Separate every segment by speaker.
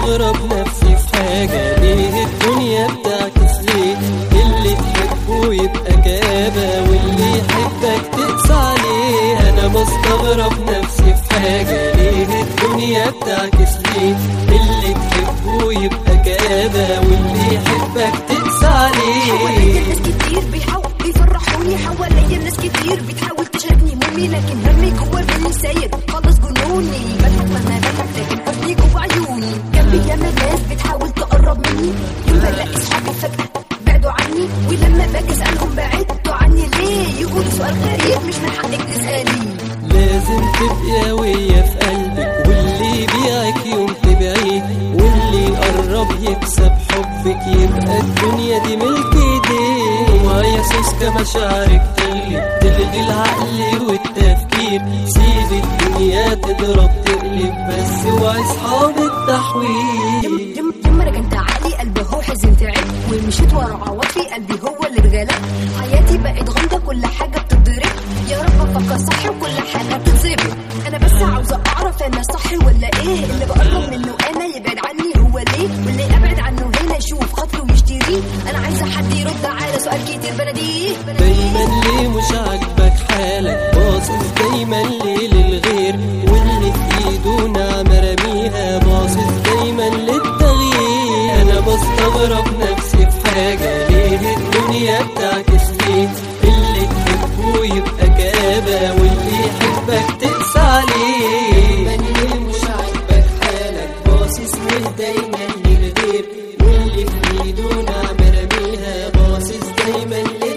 Speaker 1: بستغرب نفسي في حاجة، ليه الدنيا بتعكس ليه؟ اللي تحبه يبقى كآبة واللي يحبك تقسى عليه. أنا بستغرب نفسي في حاجة، ليه الدنيا بتعكس ليه؟ اللي تحبه يبقى كآبة واللي يحبك تقسى عليه.
Speaker 2: حواليا ناس كتير بيحاولوا يفرحوني، حواليا ناس كتير بتحاول تشاركني همومي، لكن همي جوا بالي سايد خلص جنوني. بضحك مهما بضحك لكن حزني جوا عيوني. جنبي ياما ناس بتحاول تقرب مني، يوم بلاقي صحابي فجأة بعدوا عني، ولما باجي اسألهم بعدتوا عني ليه؟ يقولوا سؤال غريب مش من حقك تسألي.
Speaker 1: لازم تبقي قوية في قلبك، واللي يبيعك يوم تبيعيه، واللي يقرب يكسب حبك يبقى الدنيا دي ملك ايديه. ويا سوسكة مشاعرك تلغي العقل والتفكير، سيب الدنيا تضرب تقلب بس اوعي صحاب التحويل.
Speaker 2: يما رجعت عقلي قلبي هو حزن تعب، ومشيت ورا عواطفي قلبي هو اللي اتغلب. حياتي بقت غامضة كل حاجة بتتضرب، يا رب افكر صح وكل حاجة بتتظبط. انا بس عاوزة اعرف انا صح ولا ايه؟ اللي بقرب منه انا يبعد عني هو ليه؟ واللي ابعد عنه هنا يشوف خاطره ويشتريه. انا عايزة حد يرد على سؤال كتير بلديه.
Speaker 1: دايما ليه مش عاجبك حالك؟ باصص دايما ليه للغير، واللي في ايده نعمة رميها باصص دايما للتغيير. انا بستغرب نفسي في حاجة، ليه الدنيا بتعكس ليه؟ اللي تحبه يبقى كآبة واللي يحبك تقسى عليه. دايما ليه مش عاجبك حالك؟ باصص ليه دايما للغير، واللي في ايده نعمة رميها باصص دايما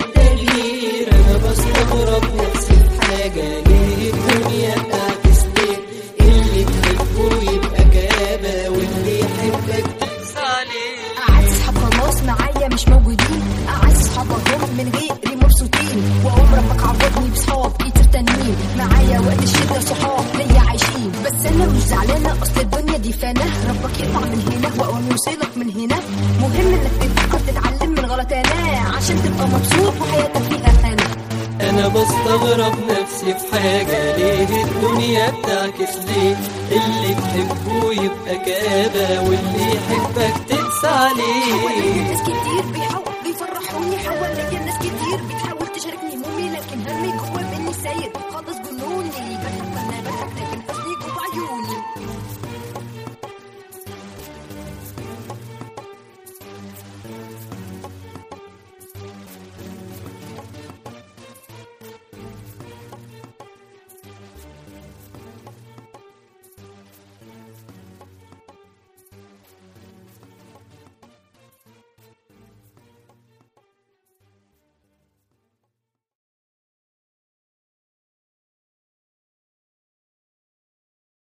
Speaker 1: للتغيير. انا بستغرب نفسي في حاجة، ليه الدنيا بتعكس ليه؟ اللي تحبه يبقى كآبة واللي يحبك تقسى عليه.
Speaker 2: قعدت صحاب خلاص معايا مش موجودين، قعدت صحابهم من غيري مبسوطين، وعمرك عوضني بصحاب كتير تانيين. معايا وقت الشدة صحاب ليا عايشين، بس انا مش زعلانة اصل الدنيا دي فانة. ربك يرفع من هنا واقوم يوصلك من هنا. مهم انك تفكر تتعلم من غلطانا عشان تبقى مبسوط وحياتك فيها هنا.
Speaker 1: انا بستغرب نفسي في حاجة، ليه الدنيا بتعكس ليه؟ اللي تحبه يبقى كآبة واللي يحبك تقسى عليه.
Speaker 2: حواليا ناس كتير بيحاولوا